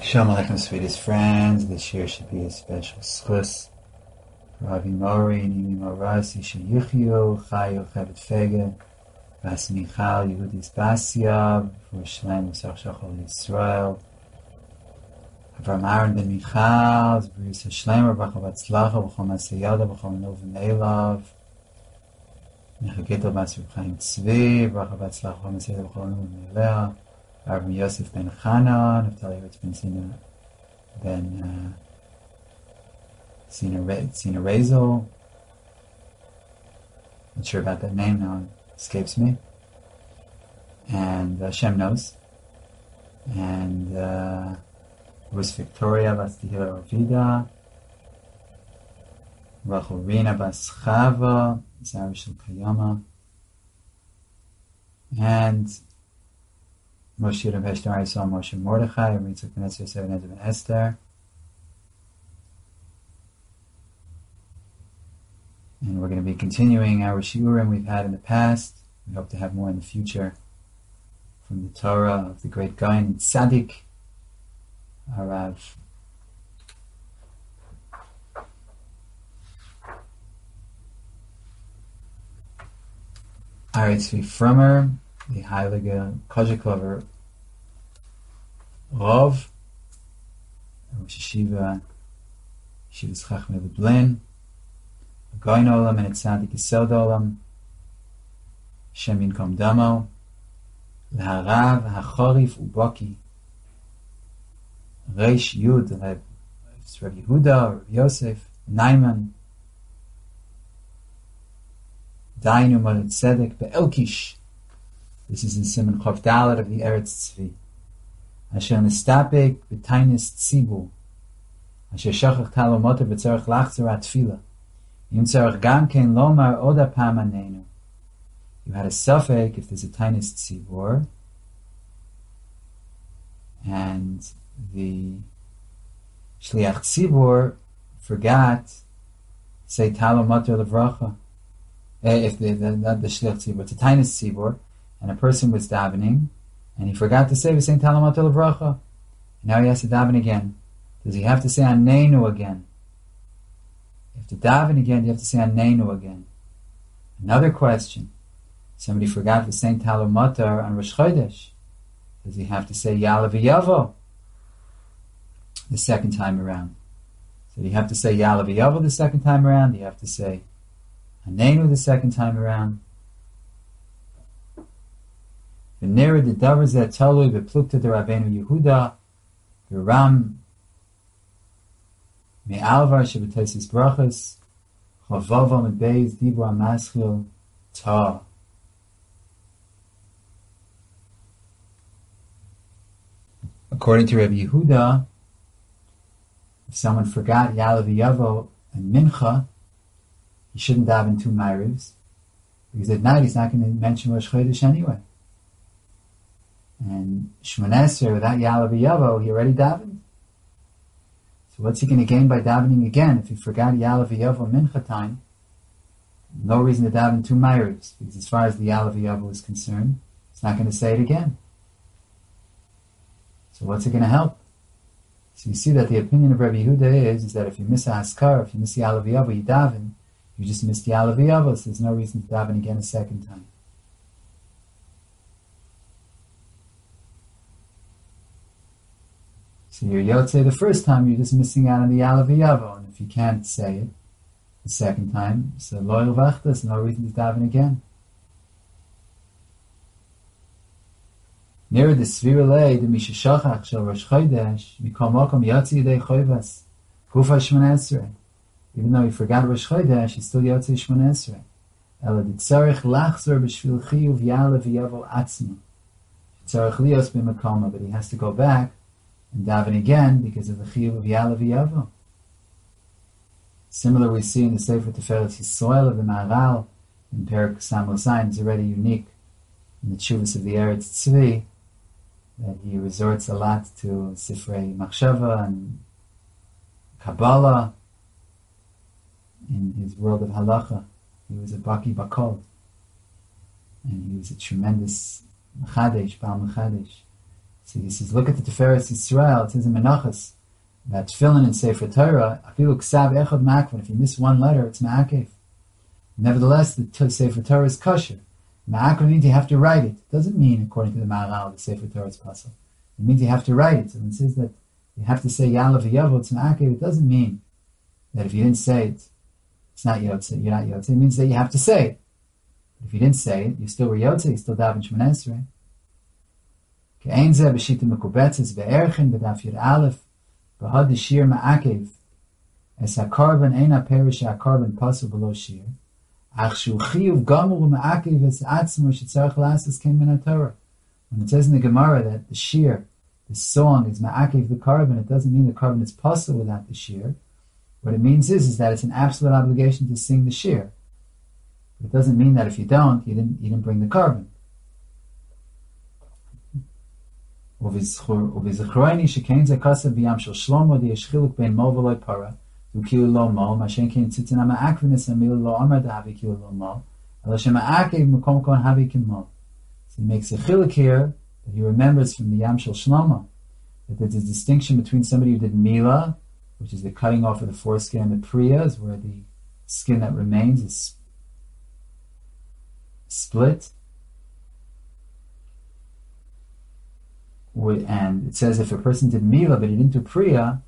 Shalom Aleichem, sweetest friends. This year should be a special schus for Avi Mori, Nimi Moras, Yisha Yichio, Chayo Chevet Fege, Bas Michal, Yehudis Basya, for Shlem Usach Shachol Yisrael, Avram Aaron ben Michal, Zbrius HaShlemer, Bacha Batzlacha, B'chol Masayada, B'chol Novim Eilav, Nechageto Bas Reb Chaim Tzvi, Bacha Batzlacha, B'chol Masayada, B'chol Novim Eilav, Rabbi Yosef ben Chana, Naftali Ritz ben Sina Rezel. Not sure about that name now, it escapes me. And Hashem knows. And was Victoria Bas Tehila Ravida, Rachel Rina Bas Chava, Zara Shel Kayama, and Moshe Rav Eshter Yisrael Moshe Mordechai, Ritzuk Ben Esther Seven Ben Esther. And we're going to be continuing our shiurim we've had in the past. We hope to have more in the future from the Torah of the great Gaon Tzaddik, Harav Aritzvi Frommer, the Heilige Kozhikover Rov, Rosh Yeshiva, Yeshivas Chachmei Lublin, Gaon Olam and Tzaddik Yisod Olam, Shem Yinkom Damo, L'Harav HaChorif Ubaki, Reish Yud, Reb Yehuda, Reb Yosef, Naiman, Dainu Moed Tzedek Be'elkish. This is in Siman Chof Dalet of the Eretz Tzvi. Asher Nistapek B'tainis Tzibur, Asher Shachach Talomoter B'tzarech Lachzer Atfila, Yim Tzarech Gam Kein Lomar Oda Pam Anenu. You had a suffix if there's a tainis Tzibur, and the Shliach Tzibur forgot say Talomoter Levracha. If not the Shliach Tzibur, it's a tainis Tzibur, and a person was davening, and he forgot to say V'sein Talamat Levracha. Now he has to daven again. Does he have to say Anenu again? You have to daven again, you have to say Anenu again. Another question. Somebody forgot V'sein Talamat on Rosh Chodesh. Does he have to say Ya'aleh V'yavo the second time around? So do you have to say Ya'aleh V'yavo the second time around? Do you have to say Anenu the second time around? V'nera the davar zeh talui beplukta de Rabbeinu Yehuda v'ram me'alvar shebetosis brachas chavava me'beis dibur ha'maschil ta. According to Rabbi Yehuda, if someone forgot Ya'aleh V'yavo and Mincha, he shouldn't daven two Ma'arivs, because at night he's not going to mention Rosh Chodesh anyway. And Shmoneh Esrei, without Ya'aleh V'yavo, he already davened. So what's he going to gain by davening again if he forgot Ya'aleh V'yavo Mincha time? No reason to daven two Ma'arivs, because as far as the Ya'aleh V'yavo is concerned, he's not going to say it again. So what's it going to help? So you see that the opinion of Rabbi Yehuda is that if you miss a Haskar, if you miss Ya'aleh V'yavo, you daven, you just missed Ya'aleh V'yavo, so there's no reason to daven again a second time. So you're Yotzei the first time, you're just missing out on the Ya'aleh V'yavo, and if you can't say it the second time, so loyal vachta, there's no reason to daven again. Near the Svirelei, the Mishashachach Shel Rosh Chodesh, Mikol Mokom Yotzi Yidei Choivas, Gufa Shmoneh Esrei. Even though he forgot Rosh Chodesh, he's still Yotzei Shmoneh Esrei. Ela Ditzarech Lachzor B'Shvil Chiyuv Ya'aleh V'yavo Atzma. Ditzarech Lios B'Makoma, but he has to go back and daven again because of the Chiyuv of Ya'aleh V'yavo. Similar we see in the Sefer Tiferet Yisrael of the Maharal in Perek Samol Zayin. Is already unique in the Tshuvas of the Eretz Tzvi, that he resorts a lot to Sifrei Machshava and Kabbalah in his world of Halacha. He was a Baki Bakol, and he was a tremendous Mechadesh, Baal Mechadesh. So he says, look at the Tiferes Yisrael. It says in Menachos that Tefillin and Sefer Torah, afilu ksav echad ma'akvin. If you miss one letter, it's ma'akev. Nevertheless, the Sefer Torah is kosher. Ma'akvin means you have to write it. It doesn't mean, according to the Maharal, the Sefer Torah is possible. It means you have to write it. So when it says that you have to say Yalav v'Yavo, it's ma'akev, it doesn't mean that if you didn't say it, it's not Yotze, you're not Yotze. It means that you have to say it. But if you didn't say it, you still were Yotze, you still daven Shmoneh Esrei. Ke'ein zeh b'shita mekubetzes be'erchen b'daf yud aleph b'had shir ma'akev es ha'karban ein ha'perish ha'karban pasul below shir ach shu chiyuv gamur u'ma'akev es atzmo shetzarech lasses came in Torah. When it says in the Gemara that the shir, the song, is ma'akev the karban, it doesn't mean the karban is pasul without the shir. What it means is that it's an absolute obligation to sing the shir. It doesn't mean that if you don't, you didn't bring the karban. ובזכרוני שכן זה כסף בים של שלמה די יש חילוק בין מול ולא פרה וכאילו לא מול מה שאין כן ציצנה מעקבנס המילה לא אמר דהבי כאילו לא מול אלא שמעקב מקום כאן הבי כמול. So he makes a chiluk here that he remembers from the Yam Shel Shlomo that there's a distinction between somebody who did Mila, which is the cutting off of the foreskin, and the Priyas, where the skin that remains is split. And it says if a person did Mila but he didn't do Priya,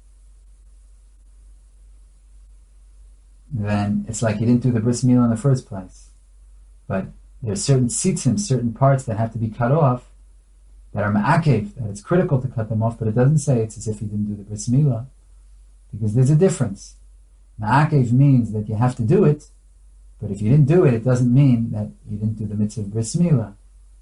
then it's like he didn't do the Bris Mila in the first place. But there's certain tzitzim, certain parts that have to be cut off that are ma'akev, that it's critical to cut them off, but it doesn't say it's as if he didn't do the Bris Mila, because there's a difference. Ma'akev means that you have to do it, but if you didn't do it, it doesn't mean that you didn't do the mitzvah of Bris Mila.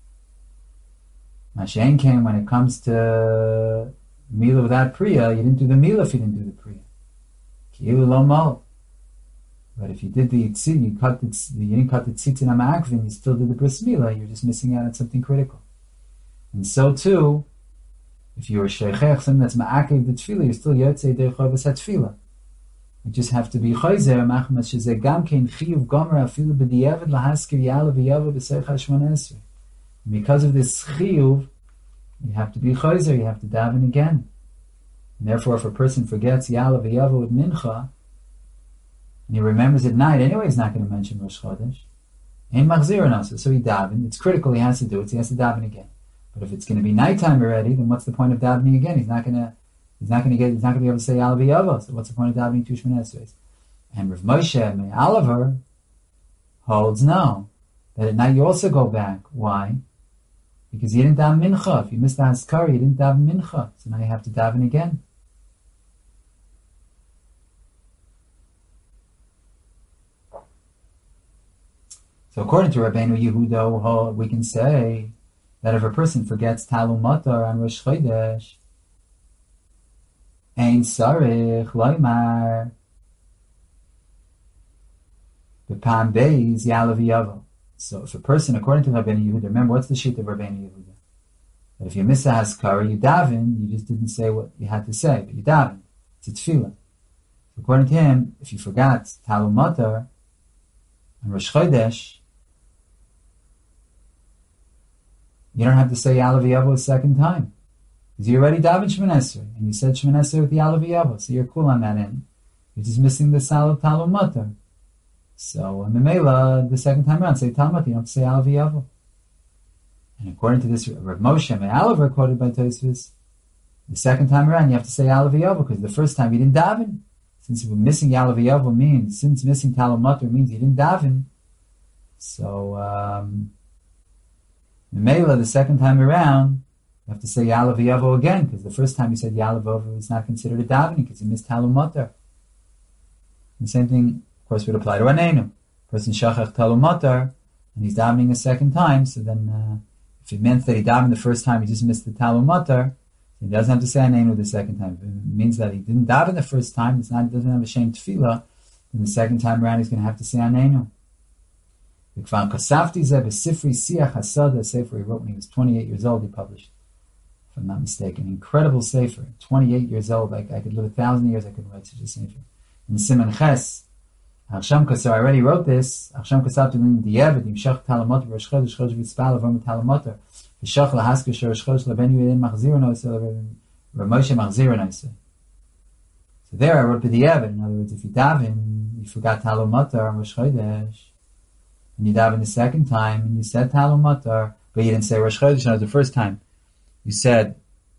Mashen came when it comes to Mila without Priya, you didn't do the Mila if you didn't do the Priya. Ki'ilu lo mal. But if you did the Yitzit, you didn't cut the Tzitzin HaMa'akvin, you still did the Bris Mila, you're just missing out on something critical. And so too, if you were Sheichech, something that's Ma'akev the Tefillah, you're still Yotzei Derech Chovas HaTefillah. You just have to be Choyzer, Machmas Shezeh Gam Kein Chiyuv Gomer Afilu B'di'evet Lahaskir Ya'alav V'Yavo B'Seich HaShmoneh Esrei. Because of this chiyuv, you have to be chayzer, you have to daven again. And therefore, if a person forgets Ya'alav V'Yavo with Mincha, and he remembers at night, anyway he's not going to mention Rosh Chodesh, ain't machzir enough, so he daven. It's critical, he has to do it, so he has to daven again. But if it's going to be nighttime already, then what's the point of davening again? He's not going to be able to say Ya'alav V'Yavo, so what's the point of davening two Shmoneh Esrei? And Rav Moshe Me'alaver holds no, that at night you also go back. Why? Because you didn't daven mincha. If you missed the haskara, you didn't daven mincha. So now you have to daven again. So according to Rabbeinu Yehuda, we can say that if a person forgets Talmud Matar on Rosh Chodesh, Ein Sarich Loimar B'Pam Beis Ya'alav V'Yavo. So if a person, according to Rabbeinu Yehuda, remember what's the sheet of Rabbeinu Yehuda? That if you miss a haskara, you daven, you just didn't say what you had to say, but you daven. It's a tefillah. So according to him, if you forgot Talmud Matar and Rosh Chodesh, you don't have to say Ya'alav V'Yavo a second time. Because you already davened Shmoneh Esrei, and you said Shmoneh Esrei with Ya'alav V'Yavo, so you're cool on that end. You're just missing the salad Talmud Matar. So, Memela, the second time around, say Talmud, you don't have to say Ya'alav V'Yavo. And according to this, Rav Moshe Me'alaver, quoted by Tosfos, the second time around, you have to say Ya'alav V'Yavo, because the first time you didn't daven. Since missing Ya'alav V'Yavo means, since missing Talmud Matar means you didn't daven, so, Memela, the second time around, you have to say Ya'alav V'Yavo again, because the first time you said Ya'alav V'Yavo is not considered a davening, because you missed Talmud Matar. The same thing, of course, would apply to Anenu. Person shachach Talmud Matar, and he's davening a second time, so then if it meant that he davened the first time, he just missed the Talmud Matar, he doesn't have to say Anenu the second time. If it means that he didn't daven the first time, doesn't have a shame tefillah, then the second time around he's going to have to say Anenu. V'kvan kasafti zeh b'sifri siach hasada, a sefer he wrote when he was 28 years old, he published, if I'm not mistaken. Incredible sefer. 28 years old, like I could live 1,000 years, I could write such a sefer. In Siman Ches, Achsham Kasar, I already wrote this. Achsham Kasar to the Yevad, Yimshach Talmud, Rosh Chodesh, Chodesh V'Tzpal, Avom Talmud, V'shach lahasker shorosh chodesh labenu yedin machzir noise Ramoshe machzir noise. So there I wrote b'diavad. In other words, if you daven, you forgot Talmud Matar on Rosh Chodesh, and you daven the second time, and you said Talmud Matar, but you didn't say Rosh Chodesh. No, the first time you said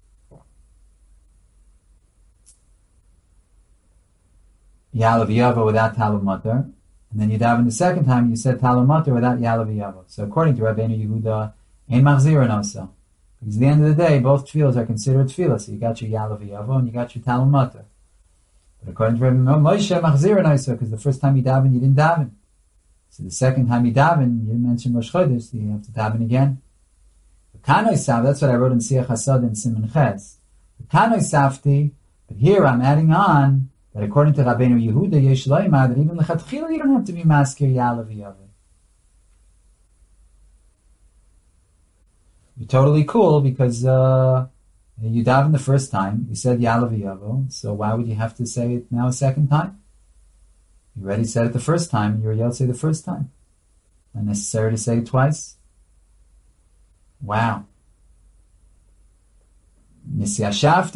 Yalav Yavo without Talmud Matar, and then you daven the second time, you said Talmud Matar without Yalav Yavo. So according to Rabbeinu Yehuda, ein machzir nosa. Because at the end of the day, both tefillas are considered tefillah. So you got your Yalav Yavo and you got your Talmud Matar. But according to Moshe, machzir nosa, because the first time you daven, you didn't daven. So the second time you daven, you didn't mention Rosh Chodesh, so you have to daven again. Kanoi Sav, that's what I wrote in Siach Hasad and Siman Ches. Kanoi Safti, but here I'm adding on that according to Rabbeinu Yehuda, Yesh Loimar, that even Lechatchila you don't have to be maskir Yalav Yavo. You're totally cool because you daven the first time, you said Yalav Yavo, so why would you have to say it now a second time? You already said it the first time, and you were able to say the first time. Not necessary to say it twice. Wow. And then I thought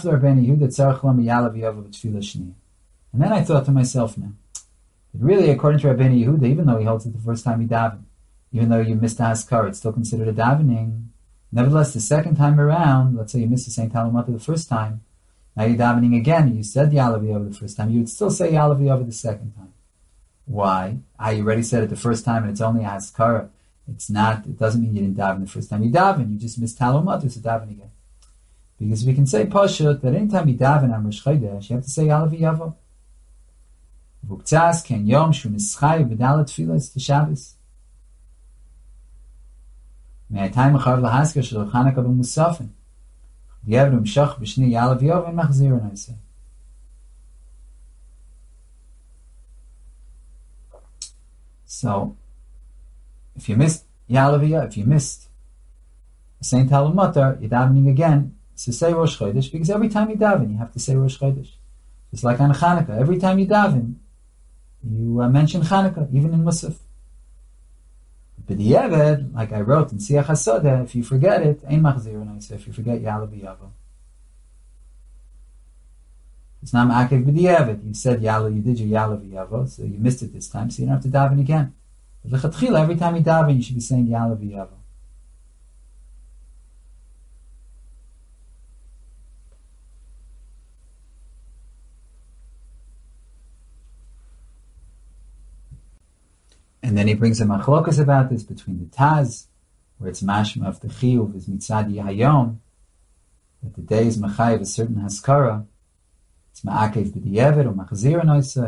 to myself now, that really, according to Rabbeinu Yehuda, even though he holds it the first time you daven, even though you missed the Haskar, it's still considered a davening. Nevertheless, the second time around, let's say you missed the same Talmud Matar the first time, now you're davening again, and you said Yalav Yavo the first time, you would still say Yalav Yavo the second time. Why? You already said it the first time, and it's only a Haskara. It doesn't mean you didn't daven the first time you daven, you just missed Talmud Matar, so daven again. Because we can say Pashut, that anytime you daven on Rosh Chodesh, you have to say Yalav Yavo. Vuktzas ken yom shu nischai v'dalat tfilas to Shabbos. Me'atayim achav lahasker shel Chanukah b'musafin. V'yevnu mshach b'shni Yalav Yavo and machzir noiseh. So, if you missed Yalav Yavo, if you missed Saint Talmud Matar, you're davening again to say Rosh Chodesh, because every time you daven, you have to say Rosh Chodesh. Just like on Chanukah, every time you daven, you mention Chanukah, even in Musaf. But the Yeved, like I wrote in Siach HaSodeh, if you forget it, ein machzir noiseh, if you forget Yalav Yavo. It's not ma'akev b'di'evet. You said Yalav, you did your Yalav Yavo, so you missed it this time, so you don't have to daven again. But l'chatchila, every time you daven, you should be saying Yalav Yavo. And then he brings a machlokas about this between the Taz, where it's mashma of the chiyuv is mitzad yahayom, that the day is machayev a certain haskara, it's ma'akev b'di'evet or machzir noiseh.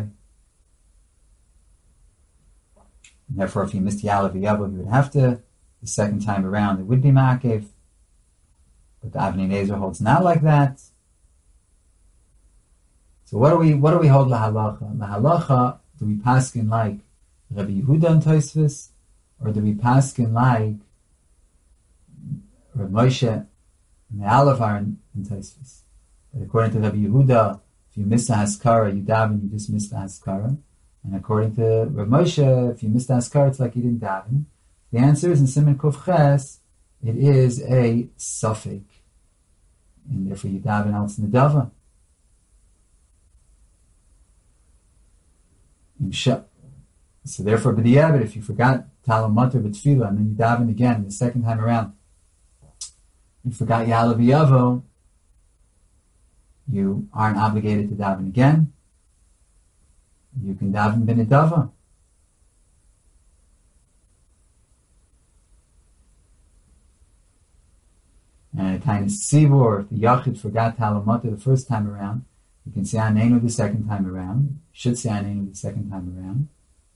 And therefore, if you missed Yalav Yavo, you would have to, the second time around, it would be ma'akev. But the Avnei Nezer holds not like that. So what do we hold lahalacha? Lahalacha, do we paskin like Rabbi Yehuda and Tosfos, or do we paskin like Rabbi Moshe Me'alavar and Tosfos? But according to Rabbi Yehuda, if you miss the Haskara, you daven, you just missed the Haskara. And according to Rabbi Moshe, if you missed the Haskara, it's like you didn't daven. The answer is in Siman Kuf Ches, it is a suffix. And therefore you daven else Nedava. So therefore, b'di'evet, if you forgot Talmud Matar b'tefillah, and then you daven again the second time around, you forgot Yalav Yavo, you aren't obligated to daven again. You can daven b'nedava. And a tiny tzibur, if the Yachid forgot Talmud Matar the first time around, you can say Anenu the second time around. You should say Anenu the second time around.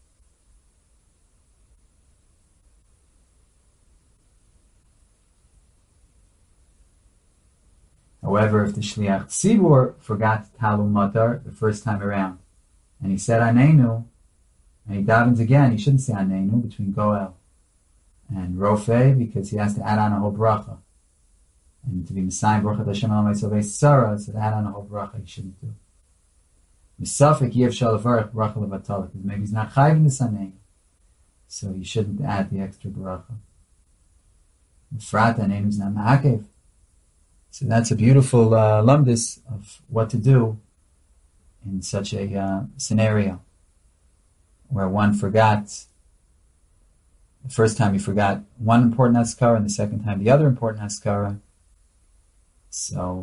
However, if the Shliach Tzibur forgot Talmud Matar the first time around, and he said Anenu, and he davens again, he shouldn't say Anenu between Goel and Rofei, because he has to add on a whole bracha. And to be Messiah, Baruch Hashem Al Mitzvah Sarah, so to add on a whole bracha, he shouldn't do. Misafik Yev Shalavarach Bracha Levatala, because maybe he's not chayv in the Anenu, so he shouldn't add the extra bracha. Frata Neinus Nama'akev. So that's a beautiful lumdis of what to do in such a scenario where one forgot. The first time he forgot one important Haskara, and the second time the other important Haskara. So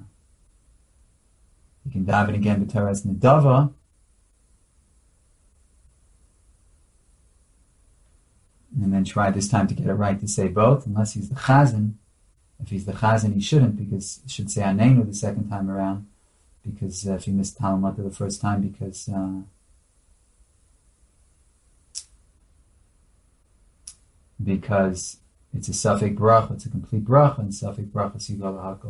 you can daven again b'Toras Nedava, and then try this time to get it right to say both, unless he's the Chazan. If he's the Chazan, he shouldn't, because he should say Anenu the second time around, because if he missed Talamata the first time, because it's a Safek Bracha, it's a complete Bracha, and Safek Bracha Siva L'Hakol.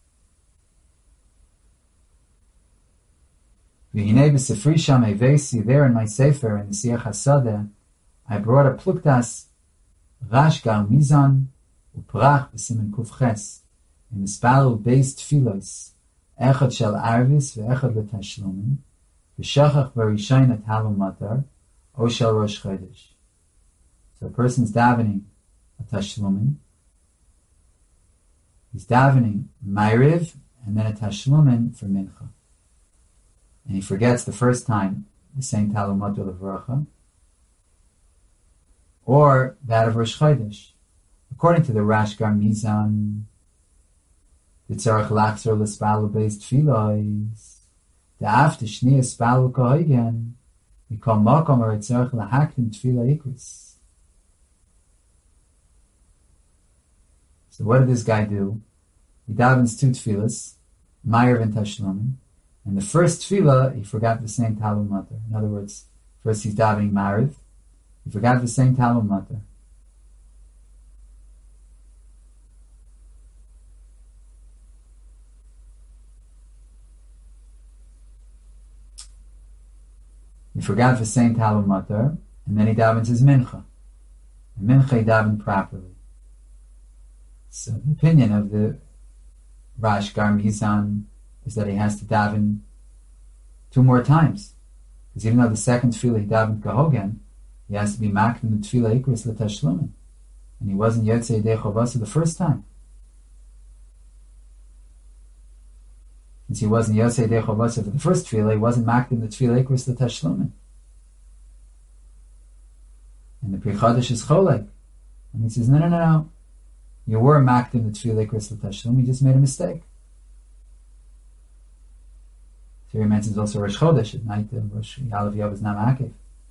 V'hinei b'sefri sham evesi, there in my Sefer, in the Siach HaSadeh, I brought a Pluktas, Rash Gal Mizan, Uprach b'simen Kufches, in the Spalul based Tfilos, Echad Shel Arvis, Ve'echad L'Tashlumin, V'shachach V'rishayin at Halom Matar, O Shel Rosh Chodesh. So a person's davening a Tashlumin, he's davening Ma'ariv, and then a Tashlumin for Mincha. And he forgets the first time the same Talmud Matar L'Vracha, or that of Rosh Chodesh. According to the Rashgar Mizan, the Tzarech Lachzor L'Spalul based Tfilos, the after Shnia Spalul Kohigen, we call Makom or Tzarech Lahakdim Tfila Ikris. So what did this guy do? He davens two tefillas, Ma'ariv and Tashlumin, and the first tefillah he forgot the same Talmud Matar. In other words, first he's davening Ma'ariv, he forgot the same Talmud Matar. He forgot the same Talmud Matar, and then he davens his Mincha. And Mincha he davened properly. So the opinion of the Rashgar Mizan is that he has to daven two more times. Because even though the second tefillah he davened Kahogen, he has to be makdim the tefillah ikris l'tashlumin. And he wasn't Yotzei Yedei Chovasa the first time. Since he wasn't Yotzei Yedei Chovasa for the first tefillah, he wasn't makdim the tefillah ikris l'tashlumin. And the Pri Chadash is cholek. And he says, no. You were makdim the tefillah ikris l'tashlumin, you just made a mistake. Here he mentions also Rosh Chodesh, at night the Rosh Yalav Yav is not Ma'akev.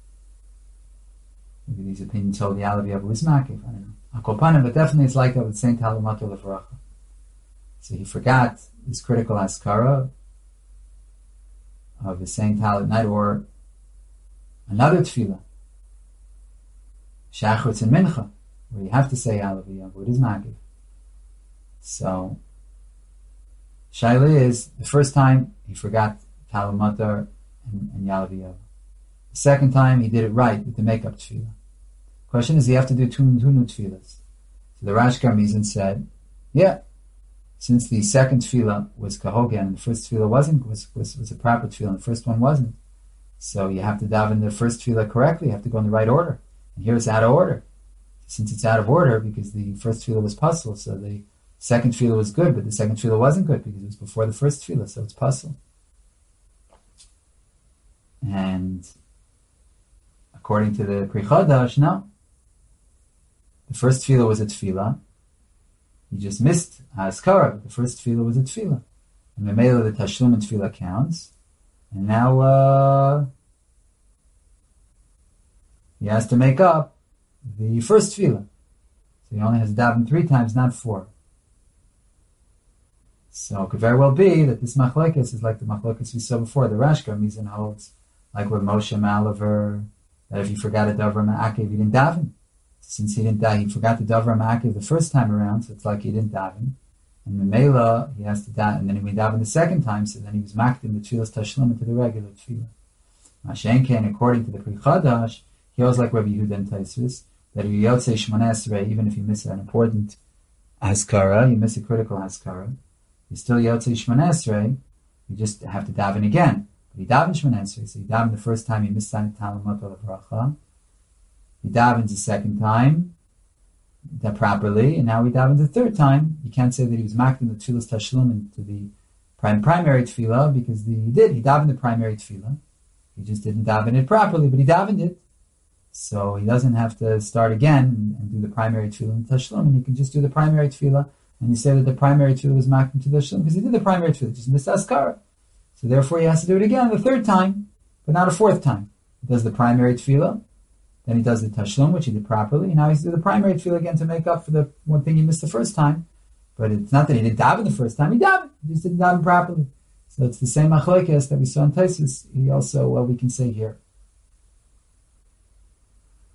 Maybe these opinions hold the Yalav Yav was Ma'akev, I don't know. Akopanim, but definitely it's like that with Saint Talmud Matar L'Vracha. So he forgot this critical Haskara of the Saint Talmud night, or another tefillah, Shachritz and Mincha, where you have to say Yalav Yav, what is Ma'akev. So, Shaila is, the first time he forgot Talmud Matar and Yalav Yav. The second time he did it right with the makeup tefillah. Question is, you have to do two new tefillahs. So the Rashgar Mizan said, yeah, since the second tefillah was kahogen and the first tefillah was a proper tefillah and the first one wasn't, so you have to daven the first tefillah correctly, you have to go in the right order. And here it's out of order. Since it's out of order because the first tefillah was puzzle, so the second tefillah was good, but the second tefillah wasn't good because it was before the first tefillah, so it's puzzle. And according to the Pri Chadash, no. The first tefillah was a tefillah. He just missed Haskara. The first tefillah was a tefillah. And the Memela, the Tashlum and tefillah counts. And now he has to make up the first tefillah. So he only has to daven 3 times, not 4. So it could very well be that this machlokes is like the machlokes we saw before. The Rashgar Mizan holds, like with Moshe Malaver, that if you forgot a Davar Ma'akev, you didn't daven. Since he didn't die, he forgot the Davar Ma'akev the first time around, so it's like he didn't daven. And Memela, he has to daven, and then he daven the second time, so then he was makdim the tefillas tashlum into the regular tefillah. Mashenken, according to the Pri Chadash, he was like Rabbi Yehuda and Taisvis, that if you yotzei Shmoneh Esrei, even if you miss an important Haskara, you miss a critical Haskara, you still yotzei Shmoneh Esrei, you just have to daven again. But he davened Shmoneh Esrei, so he davened the first time, he missed Talmud Matar L'Vracha. He davens the second time, that properly, and now he davened the third time. You can't say that he was makdim the tefillas tashlum into the primary tefillah, because he davened the primary tefillah. He just didn't daven it properly, but he davened it. So he doesn't have to start again and do the primary tefillah and tashlum, and he can just do the primary tefillah, and you say that the primary tefillah was makdim to the tashlum, because he did the primary tefillah, just missed askara. So therefore he has to do it again the third time, but not a fourth time. He does the primary tefillah, then he does the tashlum, which he did properly, and now he's doing the primary tefillah again to make up for the one thing he missed the first time. But it's not that he didn't daven the first time, he davened, he just didn't daven properly. So it's the same machlokes that we saw in Taisus. He also, we can say here.